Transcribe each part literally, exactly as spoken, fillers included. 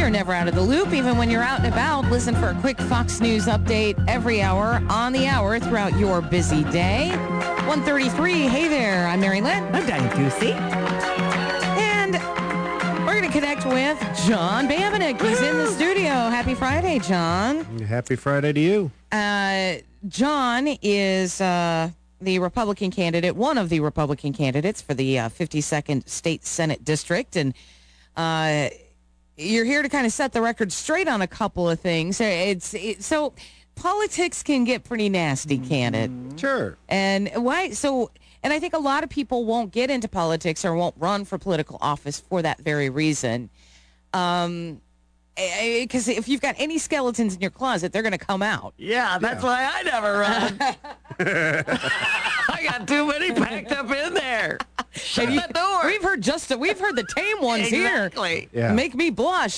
you're never out of the loop, even when you're out and about. Listen for a quick Fox News update every hour on the hour throughout your busy day. one thirty-three, hey there, I'm Mary Lynn. I'm Diane Ducey. And we're going to connect with John Bambenek. He's in the studio. Happy Friday, John. Happy Friday to you. Uh, John is uh, the Republican candidate, one of the Republican candidates for the uh, fifty-second State Senate District. And uh, you're here to kind of set the record straight on a couple of things. It's it, so politics can get pretty nasty, can it? Sure. And why? So, and I think a lot of people won't get into politics or won't run for political office for that very reason. Um, because if you've got any skeletons in your closet, they're going to come out. Yeah, that's yeah. why I never run. I got too many packed up in there. Shut you, the door. We've heard just we've heard the tame ones exactly. here. Yeah. Make me blush.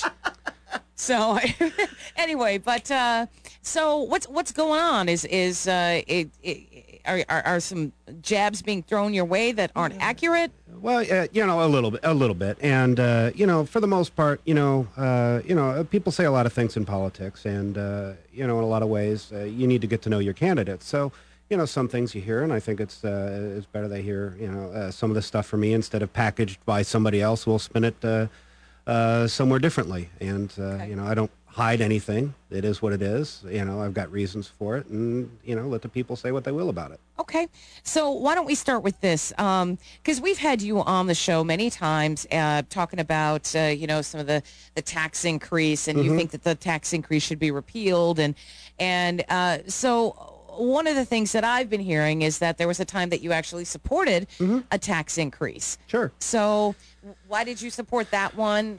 So anyway, but uh, so what's what's going on? Is is uh, it, it, are, are are some jabs being thrown your way that aren't accurate? Well, uh, you know, a little bit, a little bit, and uh, you know, for the most part, you know, uh, you know, people say a lot of things in politics, and uh, you know, in a lot of ways, uh, you need to get to know your candidates. So, you know, some things you hear, and I think it's uh, it's better they hear, you know, uh, some of the stuff from me instead of packaged by somebody else. We'll spin it uh, uh, somewhere differently, and uh, okay. you know, I don't hide anything. It is what it is. You know, I've got reasons for it, and you know, let the people say what they will about it. Okay, so why don't we start with this? Because um, we've had you on the show many times uh, talking about, uh, you know, some of the, the tax increase, and mm-hmm. you think that the tax increase should be repealed. And, and uh, so one of the things that I've been hearing is that there was a time that you actually supported mm-hmm. a tax increase. Sure. So why did you support that one?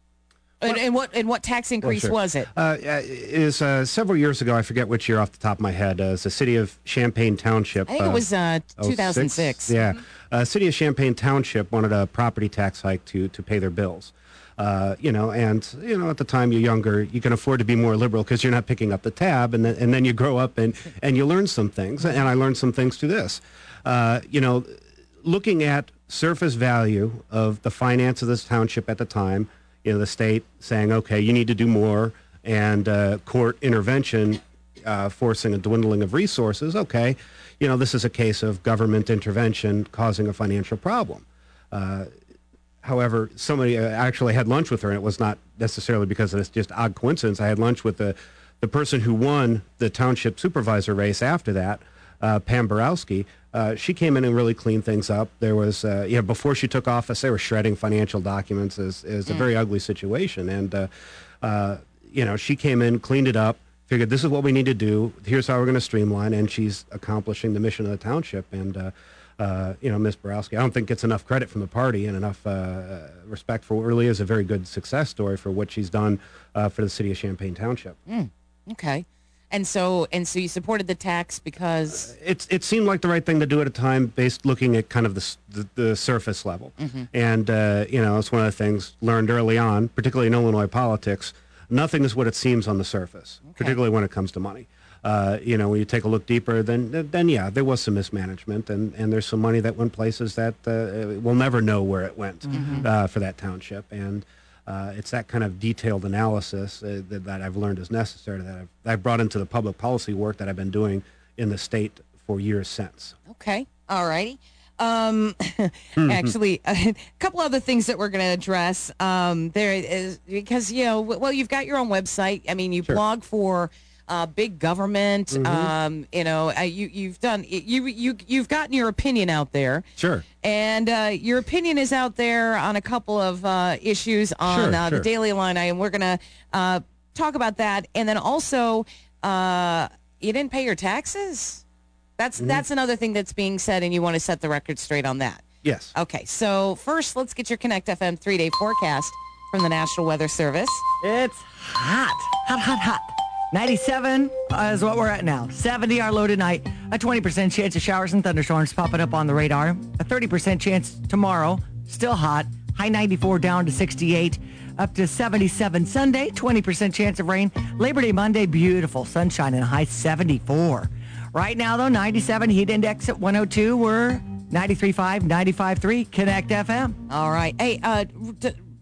And, and what and what tax increase well, sure. was it? Uh, is uh, several years ago, I forget which year off the top of my head. Uh, it's the city of Champaign Township. I think uh, it was uh, two thousand six. Yeah, mm-hmm. uh, city of Champaign Township wanted a property tax hike to to pay their bills. Uh, you know, and you know, at the time you're younger, you can afford to be more liberal because you're not picking up the tab, and then, and then you grow up and and you learn some things. And I learned some things through this. Uh, you know, looking at surface value of the finance of this township at the time. You know, the state saying, okay, you need to do more, and uh, court intervention uh, forcing a dwindling of resources. Okay, you know, this is a case of government intervention causing a financial problem. Uh, however, somebody uh, actually had lunch with her, and it was not necessarily because of this just odd coincidence. I had lunch with the, the person who won the township supervisor race after that, uh, Pam Borowski. Uh, she came in and really cleaned things up. There was, uh, you know, before she took office, they were shredding financial documents. Is is a mm. very ugly situation. And, uh, uh, you know, she came in, cleaned it up, figured this is what we need to do. Here's how we're going to streamline. And she's accomplishing the mission of the township. And, uh, uh, you know, Miz Borowski, I don't think gets enough credit from the party and enough uh, respect for what really is a very good success story for what she's done uh, for the city of Champaign Township. Mm. Okay. And so, and so, you supported the tax because uh, it's it seemed like the right thing to do at a time, based looking at kind of the the, the surface level. Mm-hmm. And uh, you know, it's one of the things learned early on, particularly in Illinois politics. Nothing is what it seems on the surface, okay. particularly when it comes to money. Uh, you know, when you take a look deeper, then then yeah, there was some mismanagement, and, and there's some money that went places that uh, we'll never know where it went mm-hmm. uh, for that township. And Uh, it's that kind of detailed analysis uh, that, that I've learned is necessary, that I've, I've brought into the public policy work that I've been doing in the state for years since. Okay. All righty. Um, actually, a couple other things that we're going to address. Um, there is, because, you know, well, you've got your own website. I mean, you sure. blog for uh, big government. Mm-hmm. Um, you know, uh, you, you've done, you, you, you've gotten your opinion out there. Sure. And uh, your opinion is out there on a couple of uh, issues on sure, uh, sure. the Daily Illini, and we're going to uh, talk about that. And then also, uh, you didn't pay your taxes? That's mm-hmm. that's another thing that's being said, and you want to set the record straight on that. Yes. Okay, so first, let's get your Connect F M three-day forecast from the National Weather Service. It's hot, hot, hot, hot. ninety-seven is what we're at now. seventy our low tonight. A twenty percent chance of showers and thunderstorms popping up on the radar. A thirty percent chance tomorrow. Still hot. High ninety-four down to sixty-eight. Up to seventy-seven Sunday. twenty percent chance of rain. Labor Day Monday, beautiful sunshine and a high seventy-four. Right now, though, ninety-seven heat index at one oh two. We're ninety-three point five, ninety-five point three Connect F M. All right. Hey, uh, d-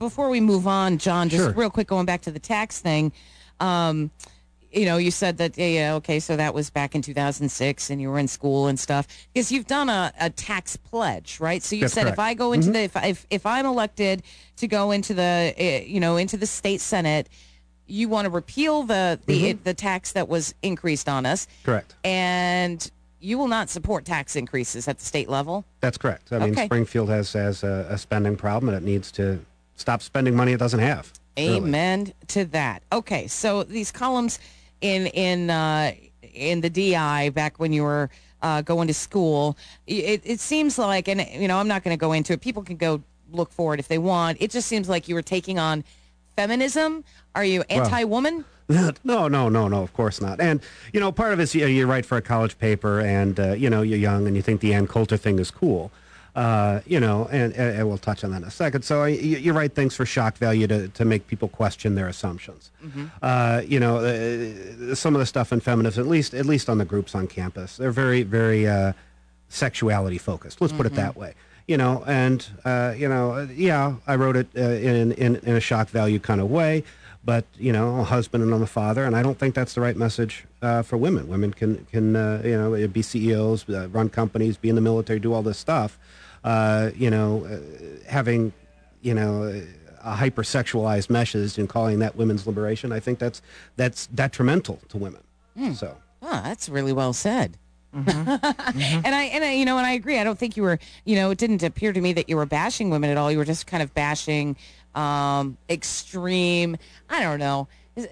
before we move on, John, just Sure. real quick, going back to the tax thing. Um, you know, you said that, yeah, yeah, okay, so that was back in two thousand six and you were in school and stuff. Because you've done a, a tax pledge, right? So you That's said correct. if I go into the, if, if, if I'm elected to go into the, uh, you know, into the state Senate, you want to repeal the, the, the tax that was increased on us. Correct. And you will not support tax increases at the state level? That's correct. I mean, Okay. Springfield has, has a, a spending problem, and it needs to stop spending money it doesn't have. really. Amen to that. Okay, so these columns in in uh, in the D I back when you were uh, going to school, it, it seems like, and you know, I'm not going to go into it. People can go look for it if they want. It just seems like you were taking on feminism. Are you anti-woman? No, no, no, no, of course not. And, you know, part of it is you, you write for a college paper and, uh, you know, you're young and you think the Ann Coulter thing is cool. Uh, you know, and, and, and we'll touch on that in a second. So you, you write things for shock value to, to make people question their assumptions. Mm-hmm. Uh, you know, uh, some of the stuff in feminism, at least at least on the groups on campus, they're very, very uh, sexuality focused. Let's mm-hmm. put it that way. You know, and, uh, you know, yeah, I wrote it uh, in, in, in a shock value kind of way. But, you know, I'm a husband and I'm a father, and I don't think that's the right message uh, for women. Women can, can uh, you know, be C E Os, uh, run companies, be in the military, do all this stuff. Uh, you know, uh, having, you know, a hypersexualized message and calling that women's liberation, I think that's that's detrimental to women. Mm. So, oh, that's really well said. Mm-hmm. mm-hmm. And I and I, you know, and I agree. I don't think you were, you know, it didn't appear to me that you were bashing women at all. You were just kind of bashing um, extreme. I don't know.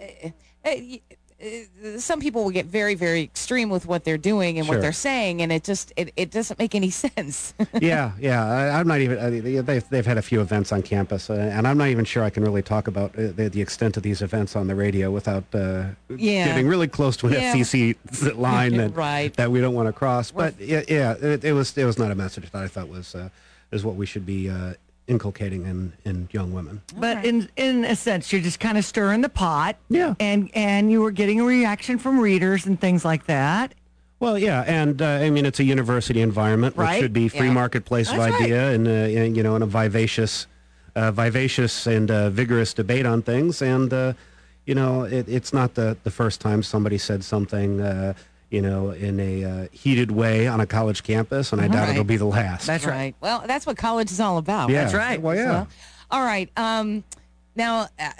Some people will get very, very extreme with what they're doing and Sure. what they're saying, and it just it, it doesn't make any sense. yeah, yeah. I, I'm not even. I, they've they've had a few events on campus, uh, and I'm not even sure I can really talk about uh, the, the extent of these events on the radio without uh, Yeah. getting really close to an Yeah. F C C line that Right. that we don't want to cross. But yeah, yeah it, it was it was not a message that I thought was uh, is what we should be uh, inculcating in, in young women. But right. in in a sense, you're just kind of stirring the pot. Yeah. And and you were getting a reaction from readers and things like that. Well, yeah, and uh, I mean it's a university environment, which Right. should be free Yeah. marketplace of That's right. idea, and, uh, and you know, and a vivacious, uh, vivacious and uh, vigorous debate on things. And uh, you know, it, it's not the the first time somebody said something, uh, you know, in a uh, heated way on a college campus, and I doubt Right. it'll be the last. That's right. Well, that's what college is all about. yeah. That's right. Well, yeah. Well, all right. Um, now, uh,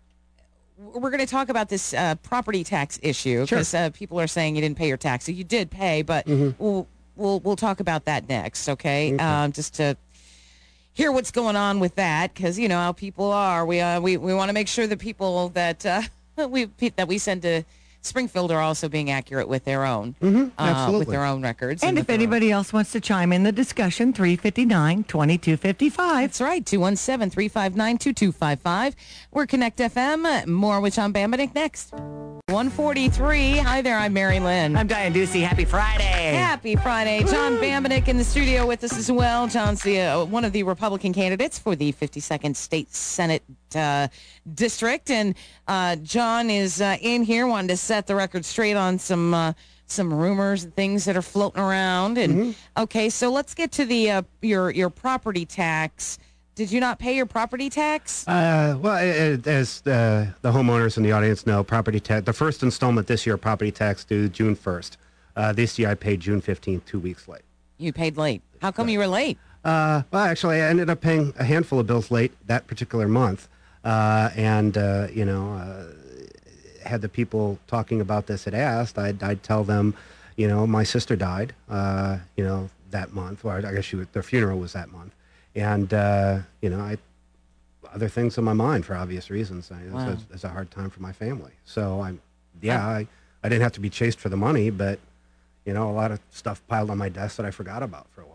we're going to talk about this uh, property tax issue because uh, people are saying you didn't pay your taxes. You did pay, but we'll we'll we'll talk about that next. Okay, Okay. Um, just to hear what's going on with that, because you know how people are. We uh, we we want to make sure the people that uh, we that we send to Springfield are also being accurate with their own, Mhm, uh, with absolutely. their own records. And with if their own- anybody else wants to chime in the discussion, three five nine, two two five five. That's right, two one seven, three five nine, two two five five. We're Connect F M. More with John Bambinik next. one forty-three. Hi there, I'm Mary Lynn. I'm Diane Ducey. Happy Friday. Happy Friday. John Bambinik in the studio with us as well. John's the, uh, one of the Republican candidates for the fifty-second State Senate uh, District. And uh, John is uh, in here wanting to set the record straight on some uh, some rumors and things that are floating around. And Mm-hmm. okay, so let's get to the uh, your your property tax. Did you not pay your property tax? Uh, well, it, as uh, the homeowners in the audience know, property tax, the first installment this year, property tax due June first. Uh, this year I paid June fifteenth, two weeks late. You paid late. How come you were late? Uh, well, actually, I ended up paying a handful of bills late that particular month. Uh, and, uh, you know, uh, had the people talking about this had asked, I'd, I'd tell them, you know, my sister died, uh, you know, that month. Or I guess she was, their funeral was that month. And, uh, you know, I other things on my mind for obvious reasons. I, Wow. it's, a, it's a hard time for my family. So, I'm, yeah, I, I didn't have to be chased for the money, but, you know, a lot of stuff piled on my desk that I forgot about for a while.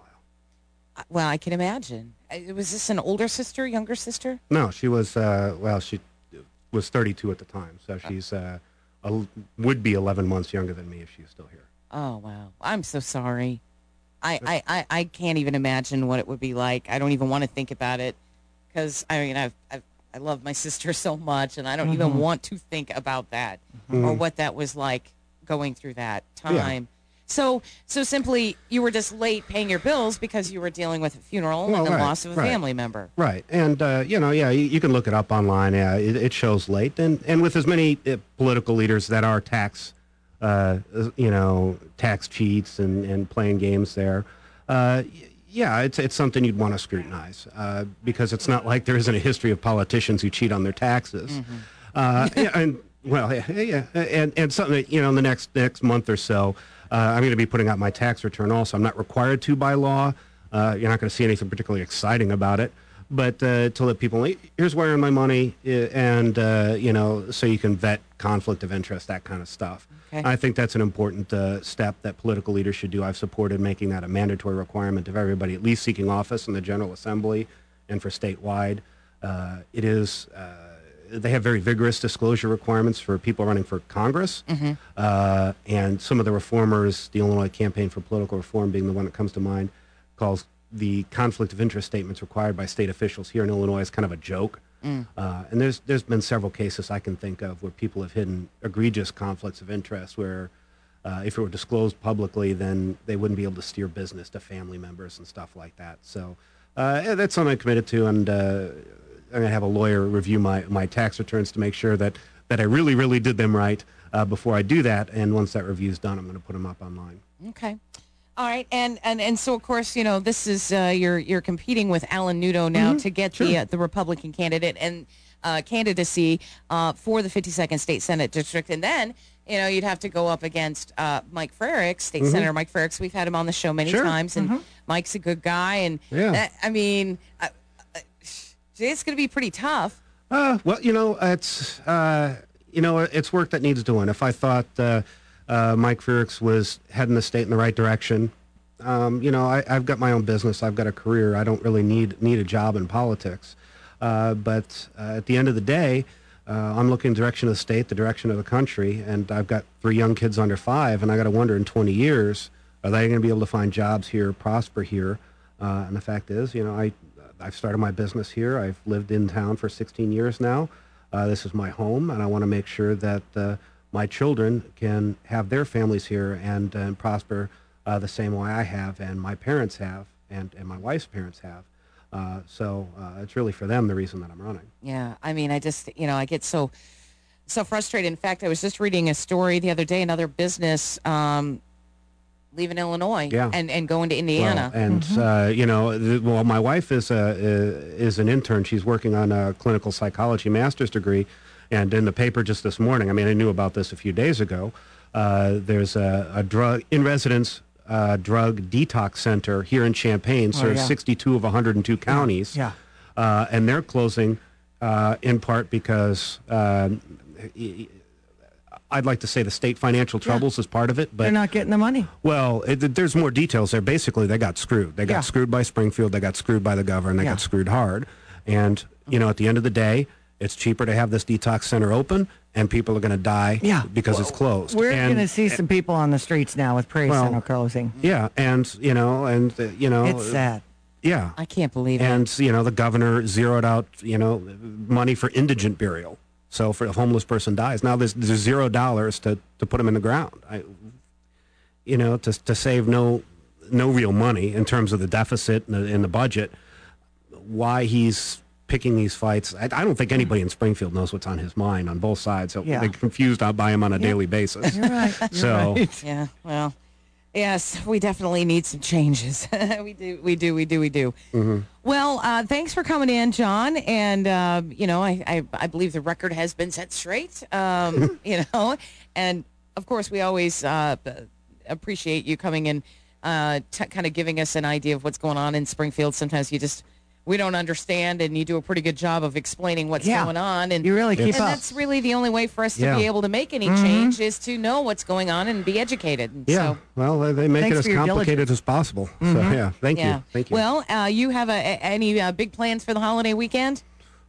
Uh, Well, I can imagine. Uh, Was this an older sister, younger sister? No, she was, uh, well, she was thirty-two at the time. So she's, uh, a, would be eleven months younger than me if she was still here. Oh, wow. I'm so sorry. I, I, I, I can't even imagine what it would be like. I don't even want to think about it because, I mean, I've, I've, I love my sister so much, and I don't even want to think about that or what that was like going through that time. So, so simply, you were just late paying your bills because you were dealing with a funeral Well, and the right, loss of a right. family member. Right, and uh, you know, yeah, you, you can look it up online. Yeah, it, it shows late, and and with as many uh, political leaders that are tax, uh, you know, tax cheats and, and playing games there, uh, yeah, it's it's something you'd want to scrutinize uh, because it's not like there isn't a history of politicians who cheat on their taxes, mm-hmm. uh, yeah, and well, yeah, yeah, and and something that, you know, in the next next month or so. Uh, I'm going to be putting out my tax return also. I'm not required to by law. Uh, you're not going to see anything particularly exciting about it. But uh, to let people know, here's where I earn my money, uh, and, uh, you know, so you can vet conflict of interest, that kind of stuff. Okay. I think that's an important uh, step that political leaders should do. I've supported making that a mandatory requirement of everybody, at least seeking office in the General Assembly and for statewide. Uh, it is... Uh, They have very vigorous disclosure requirements for people running for Congress. Mm-hmm. Uh, and some of the reformers, the Illinois Campaign for Political Reform being the one that comes to mind, calls the conflict of interest statements required by state officials here in Illinois as kind of a joke. Mm. Uh, and there's there's been several cases I can think of where people have hidden egregious conflicts of interest where uh, if it were disclosed publicly, then they wouldn't be able to steer business to family members and stuff like that. So uh, that's something I'm committed to, and uh, I'm going to have a lawyer review my, my tax returns to make sure that, that I really, really did them right uh, before I do that. And once that review is done, I'm going to put them up online. Okay. All right. And, and, and so, of course, you know, this is, uh, you're, you're competing with Alan Nudo now mm-hmm. to get sure. the, uh, the Republican candidate and uh, candidacy uh, for the fifty-second State Senate District. And then, you know, you'd have to go up against uh, Mike Frerichs, State mm-hmm. Senator Mike Frerichs. We've had him on the show many sure. times, and mm-hmm. Mike's a good guy. And yeah. that, I mean... Uh, it's going to be pretty tough. Uh, well, you know, it's uh, you know, it's work that needs doing. If I thought uh, uh, Mike Frerichs was heading the state in the right direction, um, you know, I, I've got my own business. I've got a career. I don't really need need a job in politics. Uh, but uh, at the end of the day, uh, I'm looking in the direction of the state, the direction of the country, and I've got three young kids under five, and I got to wonder in twenty years, are they going to be able to find jobs here, prosper here? Uh, and the fact is, you know, I. I've started my business here. I've lived in town for sixteen years now. Uh, this is my home, and I want to make sure that uh, my children can have their families here and, and prosper uh, the same way I have, and my parents have, and, and my wife's parents have. Uh, so uh, it's really for them the reason that I'm running. Yeah, I mean, I just, you know, I get so so frustrated. In fact, I was just reading a story the other day, another business um, leaving Illinois yeah. and, and going to Indiana. Well, and, mm-hmm. uh, you know, the, well, my wife is, a, is an intern. She's working on a clinical psychology master's degree. And in the paper just this morning, I mean, I knew about this a few days ago, uh, there's a, a drug, in-residence uh, drug detox center here in Champaign, serves oh, yeah. sixty-two of one hundred two counties. Yeah. yeah. Uh, and they're closing uh, in part because... Uh, I'd like to say the state financial troubles yeah. is part of it, but they're not getting the money. Well, it, there's more details there. Basically, they got screwed. They got yeah. screwed by Springfield. They got screwed by the governor. And they yeah. got screwed hard. And you know, at the end of the day, it's cheaper to have this detox center open, and people are going to die yeah. because well, it's closed. We're going to see some people on the streets now with Prairie well, Center closing. Yeah, and you know, and uh, you know, it's sad. Yeah, I can't believe and, it. And you know, the governor zeroed out you know money for indigent burial. So if a homeless person dies, now there's, there's zero dollars to, to put them in the ground. I, you know, to to save no no real money in terms of the deficit in the, in the budget. Why he's picking these fights? I, I don't think anybody in Springfield knows what's on his mind on both sides. So yeah. they're confused by him on a yeah. daily basis. You're right. You're so right. yeah, well. Yes, we definitely need some changes. we do, we do, we do, we do. Mm-hmm. Well, uh, thanks for coming in, John. And, uh, you know, I, I, I believe the record has been set straight, um, you know. And, of course, we always uh, appreciate you coming in, uh, t- kind of giving us an idea of what's going on in Springfield. Sometimes you just... we don't understand, and you do a pretty good job of explaining what's yeah. going on. And you really keep and up. that's really the only way for us to yeah. be able to make any mm-hmm. change is to know what's going on and be educated. And yeah, so, well, they, they make Thanks it as complicated diligence. as possible. Mm-hmm. So, yeah, thank yeah. you. Thank you. Well, uh, you have a, a, any uh, big plans for the holiday weekend?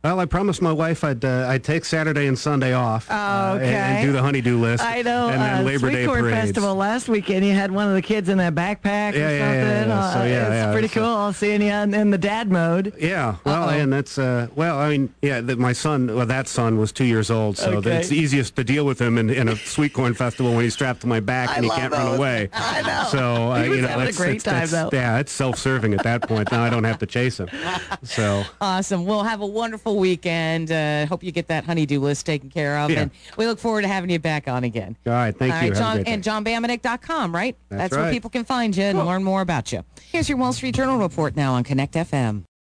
Well, I promised my wife I'd uh, I'd take Saturday and Sunday off uh, Okay. and, and do the honeydew list. I know. And then uh, Labor Sweet Day Corn parades. Festival last weekend, you had one of the kids in that backpack or Yeah, yeah, something. yeah, yeah. So, Uh, yeah, it's yeah, pretty so- cool seeing you in, in the dad mode. Yeah, well, Uh-oh. and that's uh, well, I mean, yeah, that my son, well, that son was two years old, so Okay. that it's easiest to deal with him in, in a sweet corn festival when he's strapped to my back I and he love can't those. run away. I know. So uh, He was you know, having a that's, great it's, time, that's- though. Yeah, it's self-serving at that point. Now I don't have to chase him. So Awesome. We'll have a wonderful weekend. Uh, hope you get that honeydew list taken care of. Yeah. And we look forward to having you back on again. all right, thank All you. right, Have a John, great day. and john bamanick dot com, right? That's where right. people can find you and learn more about you. Here's your Wall Street Journal report now on Connect F M.